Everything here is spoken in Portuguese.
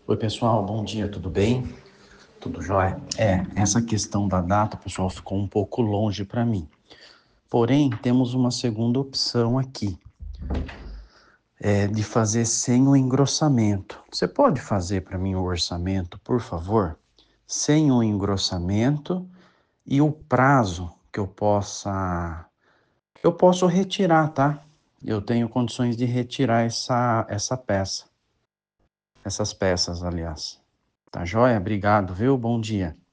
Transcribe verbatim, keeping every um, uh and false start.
Oi, pessoal, bom dia, tudo bem? Tudo jóia? É, essa questão da data, pessoal, ficou um pouco longe para mim. Porém, temos uma segunda opção aqui, é de fazer sem o engrossamento. Você pode fazer para mim o orçamento, por favor? Sem o engrossamento e o prazo que eu possa... Eu posso retirar, tá? Eu tenho condições de retirar essa, essa peça. Essas peças, aliás. Tá joia? Obrigado, viu? Bom dia.